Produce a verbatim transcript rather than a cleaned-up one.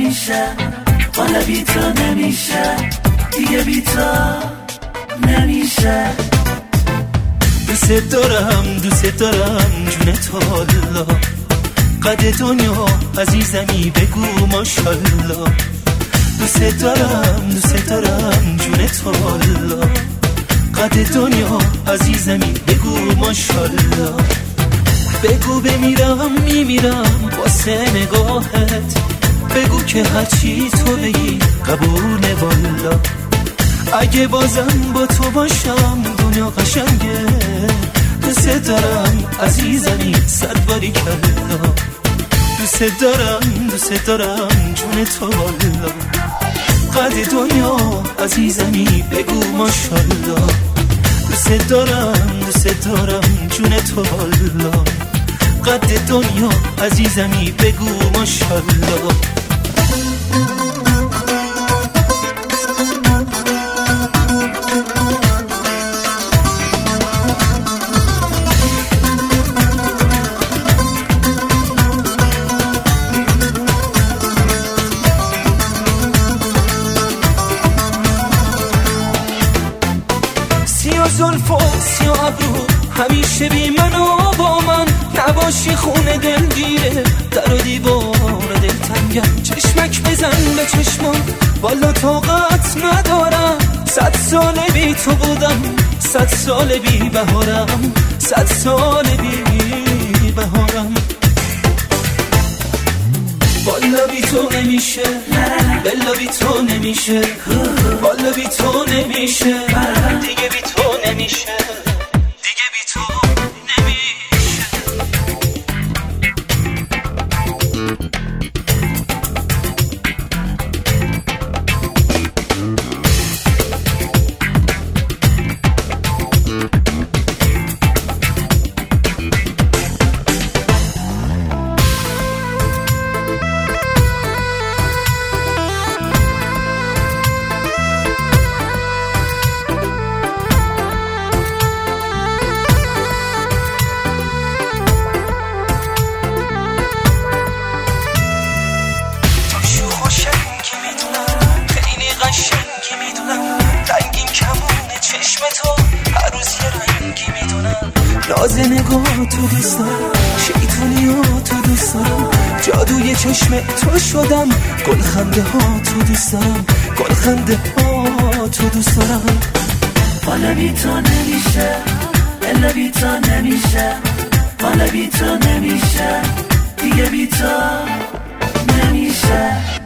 نمیشه، حالا بی تو نمیشه، دیگه بی تو نمیشه. دوست دارم دوست دارم جون تو الله، قد دنیا عزیزمی بگو ماشالله. دوست دارم دوست دارم جون تو الله، قد دنیا عزیزمی بگو ماشالله. بگو بمیرم میمیرم واسه نگاهت، بگو که هرچی تو بگی قبوله والا. اگه بازم با تو باشم دنیا قشنگه، دوست دارم عزیزمی صد باری کلا. دوست دارم دوست دارم جون تو والا، قد دنیا عزیزمی بگو ماشالله. دوست دارم دوست دارم جون تو والا، قد دنیا عزیزمی بگو ماشالله. سیاه زلف و سیاه ابرو همیشه بی من و با من، نباشی خونه دلگیره در و دیوار دلتنگم. چشمک بزن به چشمم والا طاقت ندارم، صد سال بی تو بودم صد سال بی بهارم، صد سال بی بهارم. والا بی تو نمیشه، بلا بی تو نمیشه، والا بی تو نمیشه، دیگه بی تو نمیشه، دیگه بی تو نمیشه. چشم تو هر روز یه رنگی میدونم، راز نگاه تو دوست دارم، شیطونی ها تو دوست دارم، جادوی چشم تو شدم، گل خنده ها تو دوست دارم، گل خنده ها تو دوست دارم. حالا بی تو نمیشه، الا بی تو نمیشه، حالا بی تو نمیشه، دیگه بی تو نمیشه.